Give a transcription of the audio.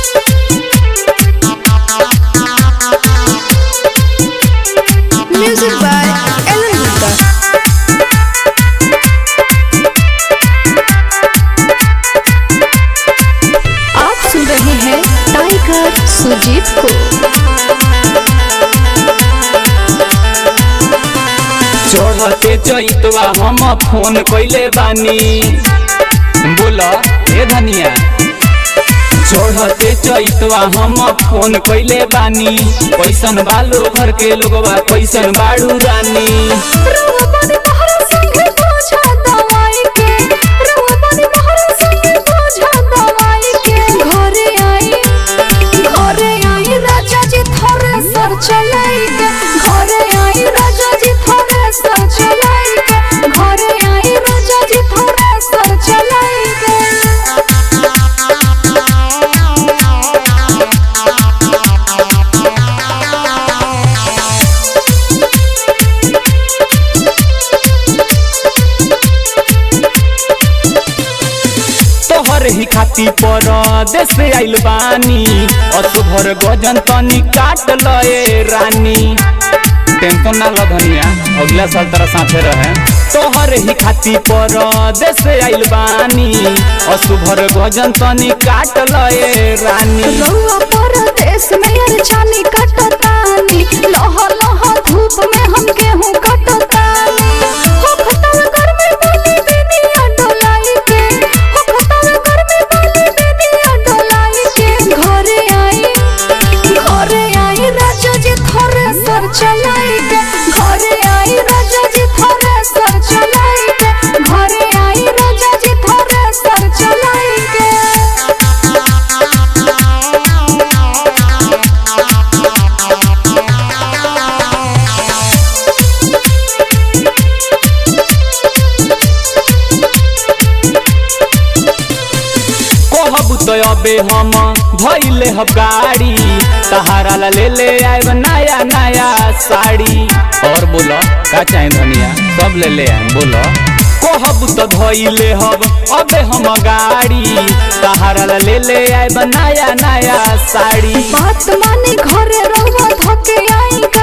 Music by Ellen Gupta. आप सुन रहे हैं टाइगर सुजीत को। चढ़ते चैतवा हम फोन कइले बानी, बोला हे धनिया। चढ़ते चैतवा हम फोन कइले बानी, कैसन बालो घर के लोगवा कैसन बाड़ू रानी। तोहर ही खाती पर देश आइल बानी, असुभर गजन तनी काट लए रानी। टेंशन ना लो धनिया, अगला साल तेरा साथे रहे। तोहर ही खाती पर देश आइल बानी, असुभर गजन तनी काट लए रानी। रउआ परदेस में अरचानी कटतानी, लह लह धूप में हम गेहूं कटतानी। हो खतल घर में बोली बेनिया डोलाई के, हो खतल घर में बोली बेनिया डोलाई के। घरे आई राजा जी थोरे सर चलाई के, घरे आई राजा जी थोरे सर चलाई के, घरे आई राजा जी थोरे सर चलाई के। कहबू तो अबे हम धइले ह गाड़ी, सहारा ला ले आइब नया नया साड़ी। और बोलो का चाहे धनिया, सब ले आइब बोलो। कहबू तो धइले हब अबे हम गाड़ी, सहारा ला ले आइब नया नया साड़ी। बात मानी घरे रउआ धके आई